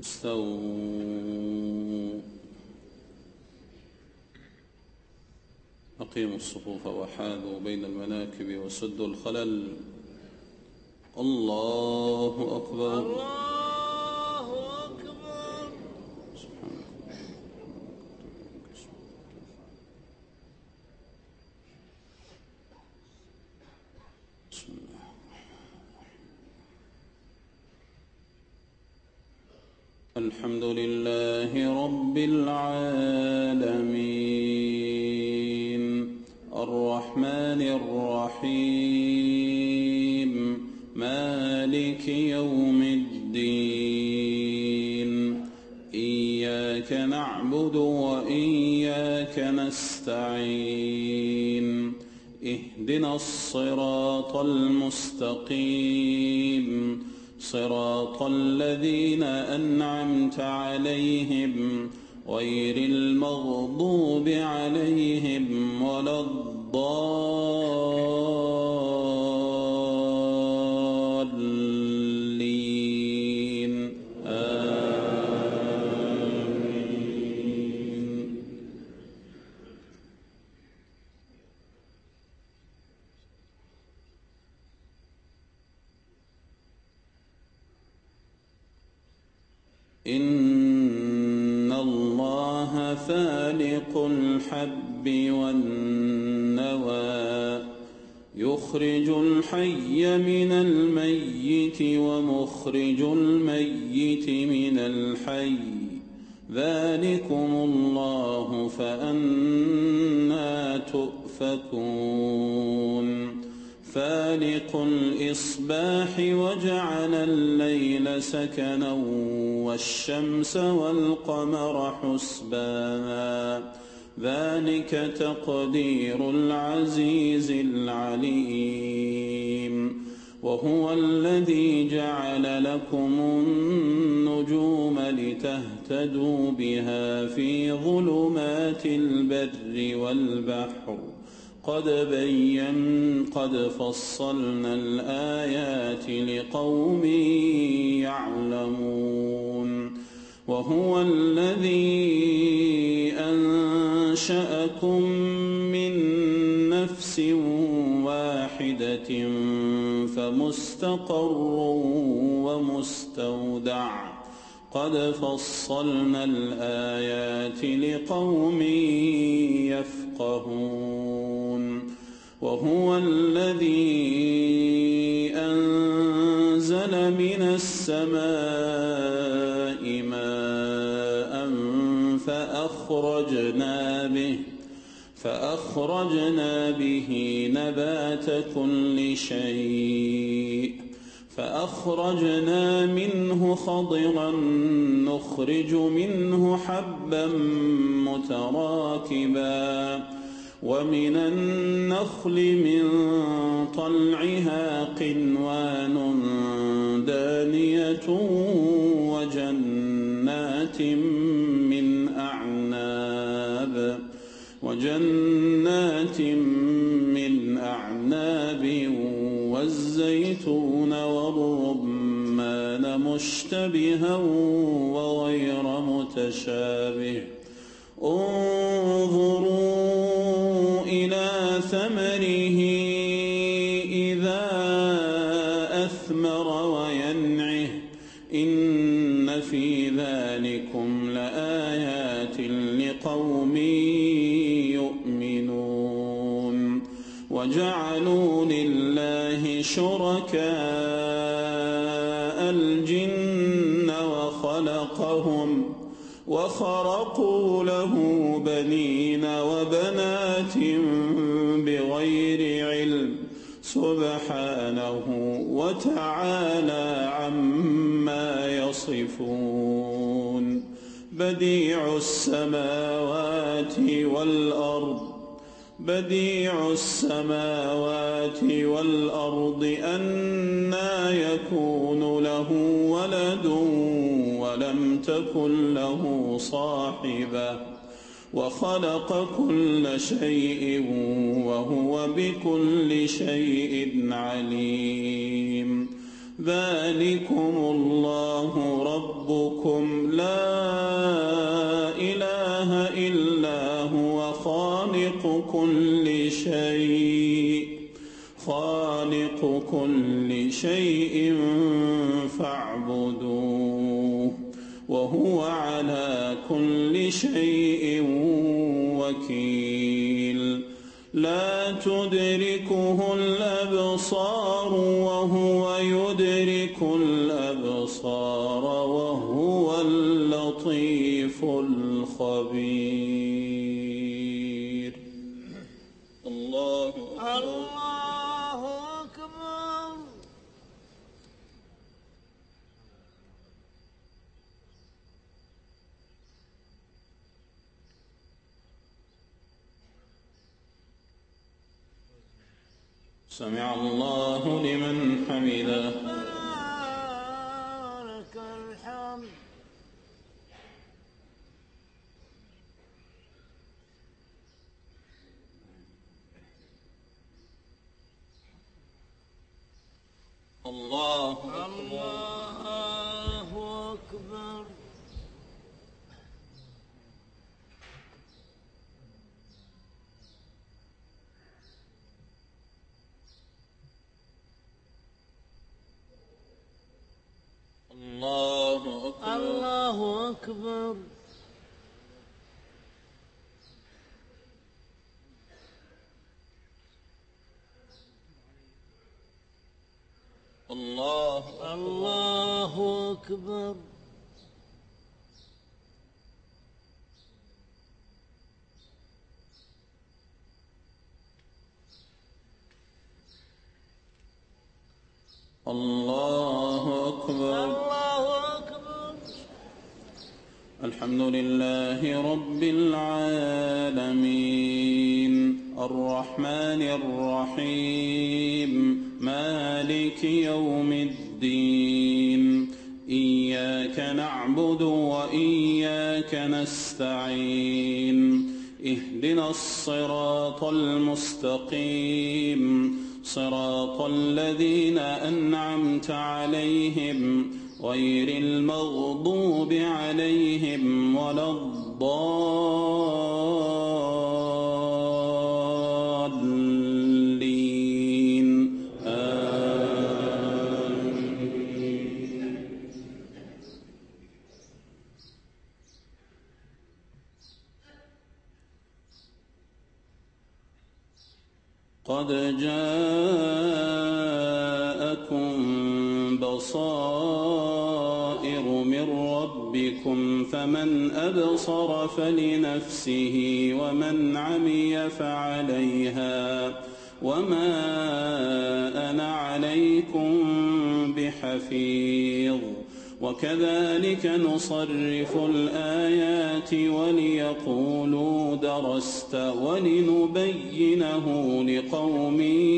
استووا. أقيموا الصفوف وحاذوا بين المناكب وسدوا الخلل. الله أكبر. الله أكبر. بسم الله. الحمد لله رب العالمين الرحمن الرحيم مالك يوم الدين إياك نعبد وإياك نستعين اهدنا الصراط المستقيم صراط الذين أنعمت عليهم غير المغضوب عليهم ولا الضالين آمين. إن الله فالق الحب والنوى يخرج الحي من الميت ومخرج الميت من الحي ذلكم الله فأنى تؤفكون. فالق الإصباح وجعل الليل سكنا والشمس والقمر حسبانا ذلك تقدير العزيز العليم. وهو الذي جعل لكم النجوم لتهتدوا بها في ظلمات البر والبحر قد فصلنا الآيات لقوم يعلمون. وهو الذي أنشأكم من نفس واحدة فمستقر ومستودع قد فصلنا الآيات لقوم يفقهون. وهو الذي أنزل من السماء ماء فأخرجنا به نبات كل شيء فأخرجنا منه خضرا نخرج منه حبا متراكبا ومن النخل من طلعها قنوان دانية وجنات من أعناب والزيتون والرمان مشتبها وغير متشابه انظروا إلى ثمره إذا أثمر وينعه إن في ذلكم لآيات لقوم يؤمنون. وجعلوا لله شركاء الجن وخرقوا له بنين وبنات بغير علم سبحانه وتعالى عما يصفون. بديع السماوات والأرض أنى يكون له ولد ولم تكن له صاحبة وخلق كل شيء وهو بكل شيء عليم. ذلكم الله ربكم لا إله إلا هو خالق كل شيء فاعبدوه وهو على كل شيء وكيل لا تدركه الأبصار وهو يدرك الأبصار وهو اللطيف الخبير. الله أكبر. سمع الله لمن حمده. لك الحمد. الله أكبر. الله أكبر. الله أكبر. الله أكبر. الله أكبر. الحمد لله رب العالمين الرحمن الرحيم مالك يوم الدين إياك نعبد وإياك نستعين اهدنا الصراط المستقيم صراط الذين أنعمت عليهم غير المغضوب عليهم ولا الضالين آمين. قد جاءكم بصائر من ربكم فمن أبصر فلنفسه ومن عمي فعليها وما أنا عليكم بحفيظ وكذلك نصرف الآيات وليقولوا درست ولنبينه لقوم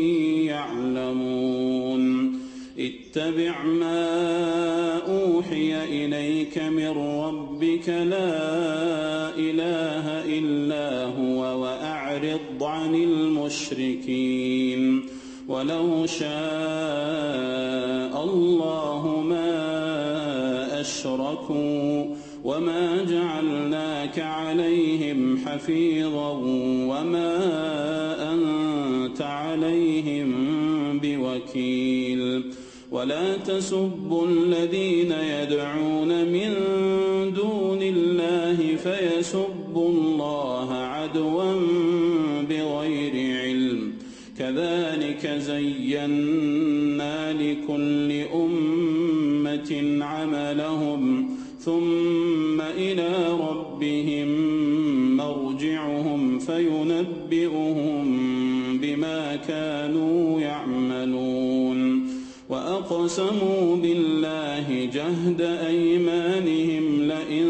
يعلمون اتبع ما أوحي إليك من ربك لا إله إلا هو وأعرض عن المشركين ولو شاء الله ما أشركوا وما جعلناك عليهم حفيظا وما أنت عليهم بوكيل ولا تسبوا الذين يدعون من دون الله فيسبوا الله عدوا بغير علم كذلك زينا لكل أمة عملهم ثم إلى ربهم مرجعهم فينبئهم بما كانوا يعملون وأقسموا بالله جهد أيمانهم لئن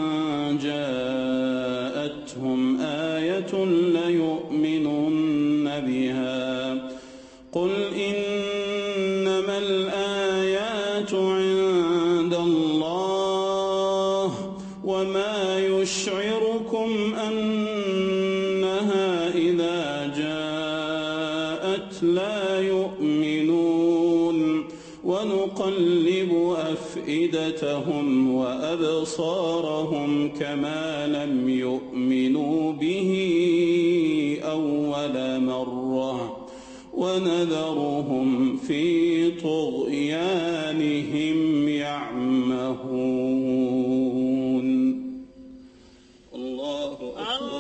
جاءتهم آية ليؤمنن بها قل إنما الآيات عند الله وما يشعركم أنها إذا جاءت لا يؤمنون ونقلب أفئدتهم وأبصارهم كما لم يؤمنوا به أول مرة ونذرهم في طغيانهم يعمهون. الله أكبر.